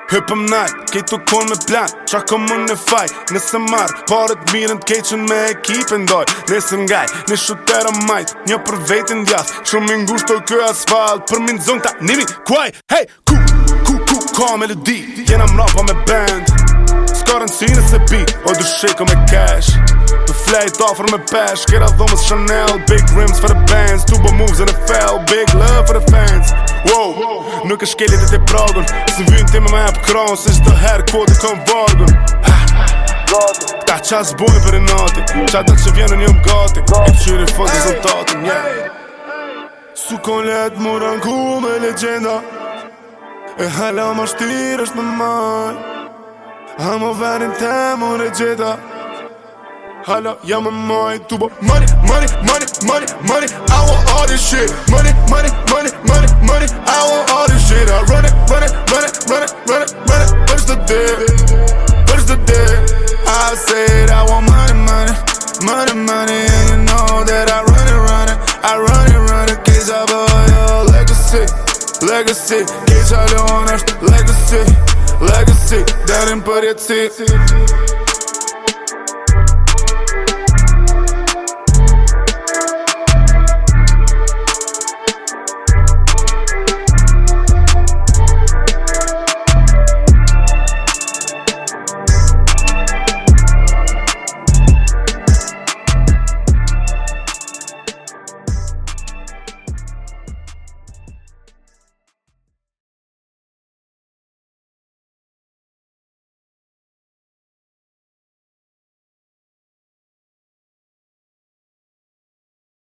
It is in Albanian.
Hypëm nalt, kejtu kon me plan Qa kom më në faj, nëse marr Parët mirën t'keqen me ekipin doj Nëse m'gaj, në shutera majt Një për vetin djath Shumë ngusht të kjo asfalt Për min zon ta nimi kuaj Hey, ku, ka melodi Jena mrapa me band S'ka rëndësi nëse bi O du shiko me cash Të flejt offer me pesh Kera dhomës Chanel Big rims for the bands Tubo moves in the fell Big love for the fans Wow, nuk e shkelit e të pragun Së vynë ti me hap kron Se qdo her kodi kom vargun Ta qas bojnë për i nati Qa të që vjenën jom gati E të qyri fok rezultatin Su kon let mu ranku me legenda E hala ma shtir është me maj Amo verin te mu regjeta Hala jam me maj Tubo money, money, money, money, money I want all this shit Money, money, money, money, money I want all this shit I run it, run it, run it, run it, run it, run it Where's the deal? Where's the deal? I said I want money, money, money, money And you know that I run it, run it I run it, run it Case I buy your legacy Legacy Case I don't want legacy Legacy Darin për jetësi